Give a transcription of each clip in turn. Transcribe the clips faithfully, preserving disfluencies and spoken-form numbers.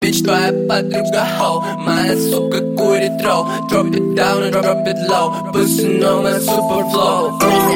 Bitch, твоя подруга хоу, моя сука курит роу. Drop it down and drop it low, pussy know my super flow.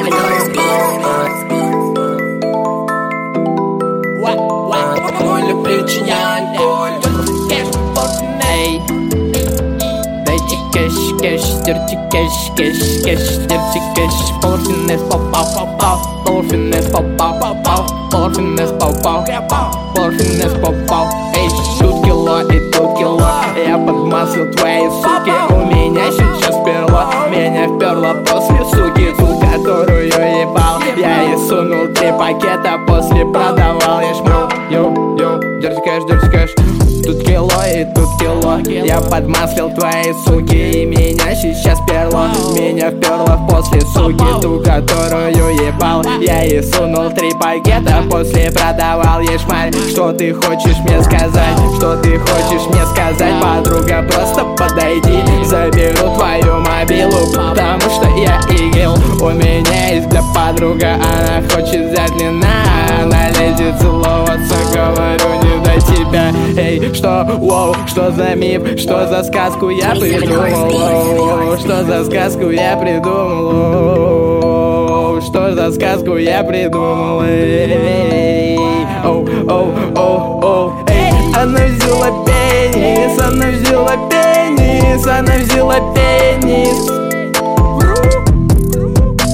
Мой причиняет боль. Эй, дайте кэш, кэш, дерти кэш, кэш, кэш, дерти кэш. Полфинес попал, попал, полфинес попал, попал, полфинес попал, полфинес попал. Эй, тут кило и тут кило, я подмазал твои суки. У меня сейчас перло, меня вперло после суки, ту, которую ебал. Я ей сунул три пакета, после продавал я шмал. Йоу, йоу, дерти кэш, дерти кэш. Тут кило и тут кило, я подмаслил твои суки. И меня сейчас перло, меня вперло после суки, ту, которую ебал. Я ей сунул три пакета, после продавал ей шмаль. Что ты хочешь мне сказать? Что ты хочешь мне сказать? Подруга, просто подойди, заберу твою мобилу, потому что я игил. У меня есть для подруга, она хочет взять длина. Она лезет целоваться, говорю, не до тебя. Эй, что, воу, что за миф, что за сказку я придумал, воу, что за сказку я придумал, воу, что за сказку я придумал, эй, оу, оу, оу, оу, эй. Она взяла пенис, она взяла пенис, она взяла пенис.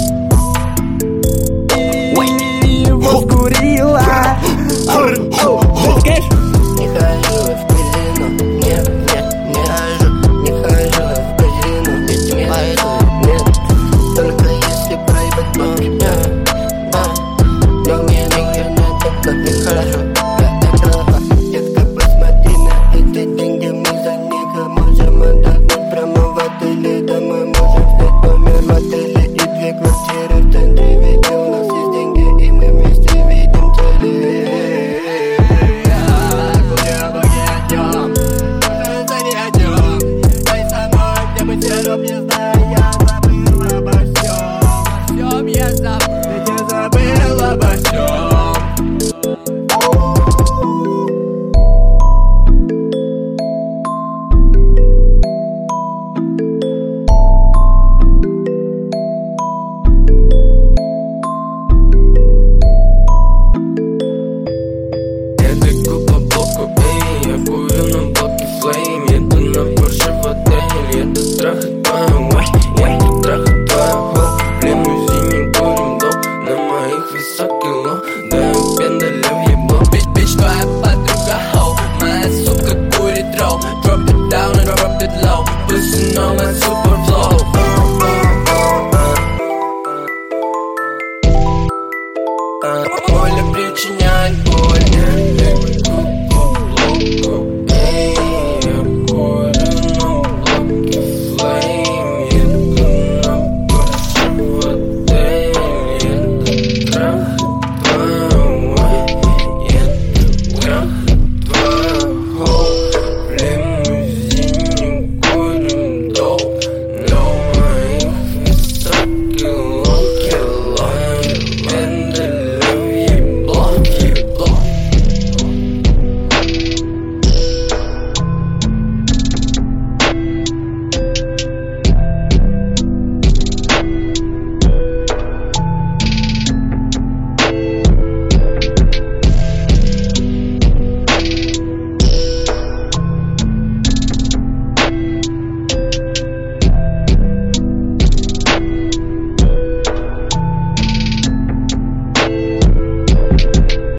Ой, его скурила.